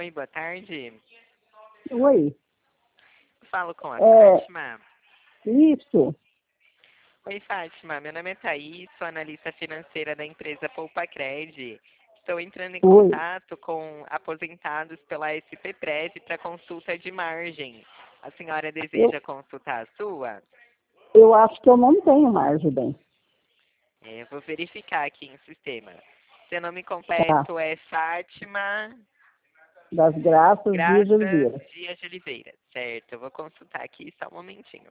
Oi, boa tarde. Oi, Falo com a é, Fátima. isso, Oi, Fátima. Meu nome é Thaís, sou analista financeira da empresa Poupa-Cred. Estou entrando em oi. contato com aposentados pela SP-Prev para consulta de margem. A senhora Eu, deseja consultar a sua? eu acho que eu não tenho margem, bem. Eu vou verificar aqui em sistema. Seu nome Tá, completo é Fátima das Graças Dias de Graças Oliveira. Dias de Oliveira. Certo, eu vou consultar aqui só um momentinho.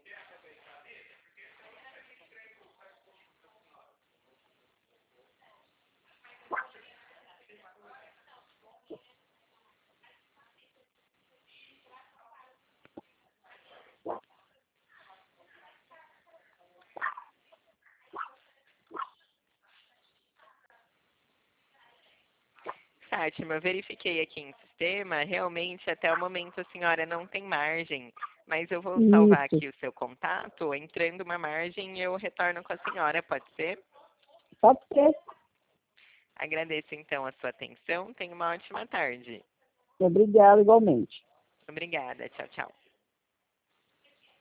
Fátima, eu verifiquei aqui em sistema, realmente até o momento a senhora não tem margem, mas eu vou salvar Isso, aqui o seu contato, entrando uma margem eu retorno com a senhora, pode ser? pode ser. Agradeço então a sua atenção, tenha uma ótima tarde. Obrigada igualmente. Obrigada, tchau, tchau.